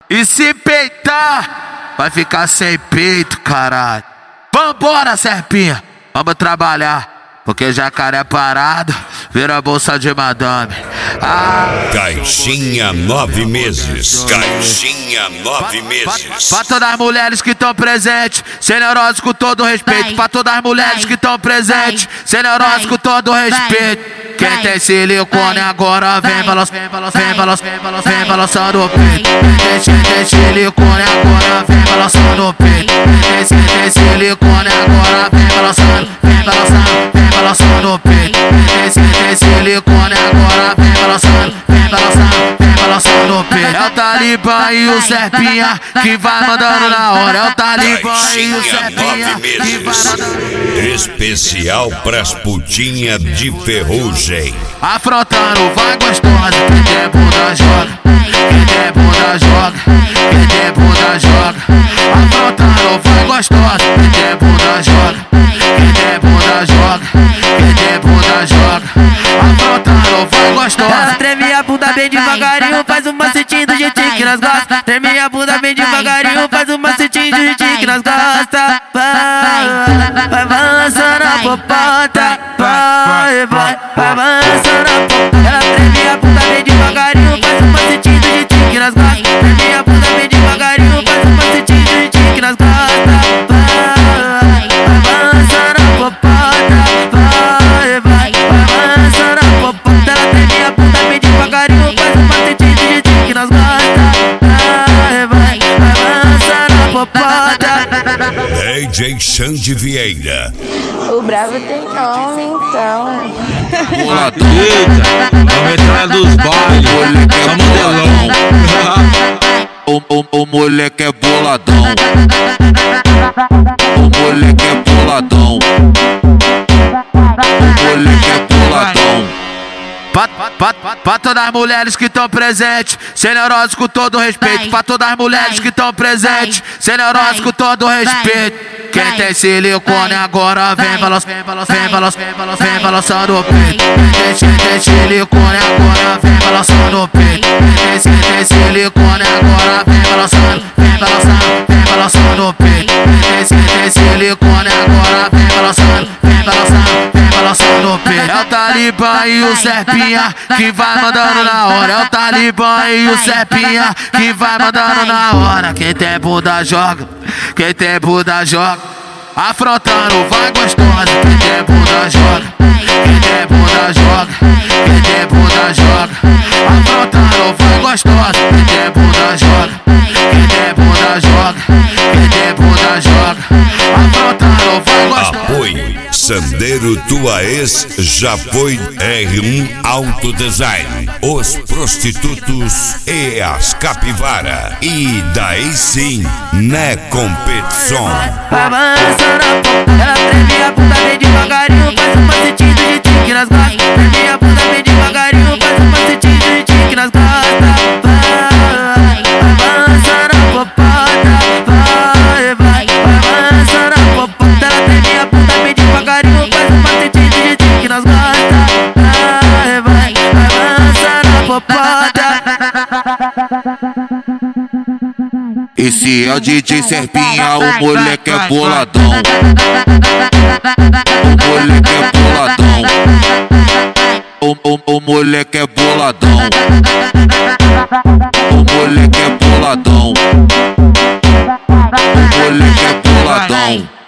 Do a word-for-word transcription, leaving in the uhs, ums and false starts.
E se peitar, vai ficar sem peito, caralho. Vambora, serpinha, vamos trabalhar. Porque jacaré parado vira bolsa de madame. Ah. Caixinha nove meses. Caixinha nove meses. Pra todas as mulheres que estão presentes, sem neurose com todo respeito. Pra todas as mulheres que estão presentes, sem neurose com todo respeito. Quem tem silicone agora vem balançando, vem balançando, vem balançando o peito. Quem tem silicone agora vem balançando o peito. Quem tem silicone agora vem balançando, vem balançando, vem balançando o peito. Quem tem silicone agora vem balançando, vem balançando, vem balançando o peito. É o Talibã e o Serpinha que vai mandando na hora. É o Talibã e o Serpinha que vai mandando. Especial pras putinhas de ferrugem. Afrontando, vai gostosa. Quem tem bunda joga, quem tem bunda joga, quem tem bunda joga. Afrontando, vai gostosa. Quem tem bunda joga, quem tem bunda joga, quem tem bunda joga. Afrontando, vai gostosa. Ela treme a bunda bem devagarinho, faz um macetinho do jeitinho que nós gosta. Treme a bunda bem devagarinho, faz um macetinho do jeitinho que nós gosta. Vai, vai balançando a popota, vai, vai, vai balançando a popota. Ela treme a bunda bem devagarinho, faz um macetinho do jeitinho que nós gosta. Treme a bunda bem devagarinho, faz um macetinho do jeitinho que nós gosta. Vai, vai balançando a popota, vai, vai, vai balançando a popota. Ela treme a bunda bem devagarinho, faz um macetinho do jeitinho que nós gosta. Vai, vai, vai balançando a popota. D J Xande Vieira. O bravo tem nome, então. Bola doida, a metralha dos bailes, só modelão. O, o, o moleque é boladão. O moleque é boladão. O moleque é boladão. Pra, pra, pra, pra todas as mulheres que estão presentes, sem neurose com todo respeito. Pra todas as mulheres que estão presentes, sem neurose com todo respeito. Quem tem silicone agora vem balançando, vem balançando, vem balançando o peito. Quem tem silicone agora vem balançando o peito. Quem tem silicone agora vem balançando, vem balançando, vem balançando o peito. Quem tem silicone agora vem balançando, vem balançando, vem balançando o peito. É o Talibã e o Serpinha que vai mandando na hora. É o Talibã e o Serpinha que vai mandando na hora. Quem tem bunda joga, quem tem bunda joga. Afrontando, vai gostosa. Quem tem bunda joga, quem tem bunda joga, quem tem bunda joga. Afrontando, vai gostosa. Quem tem bunda joga, quem tem bunda joga, quem tem bunda joga. Afrontando, vai gostosa. Apoio Sandeiro Tua Ex já foi R um Auto Design, os prostitutos e as capivara. E daí sim, né competição. Vai balançando a popota, ela treme a bunda bem devagarinho, faz um macetinho do jeitinho que nós gosta. Treme a bunda bem devagarinho, faz um macetinho do jeitinho que nós gosta. Vai, vai balançando a popota, vai, vai, vai balançando a popota. Ela treme a bunda bem devagarinho, faz um macetinho do jeitinho que nós gosta. Vai, vai, vai balançando a popota. Esse é o D J Serpinha, o moleque é boladão. O moleque é boladão. O, o, o moleque é boladão. O moleque é boladão. O moleque é boladão.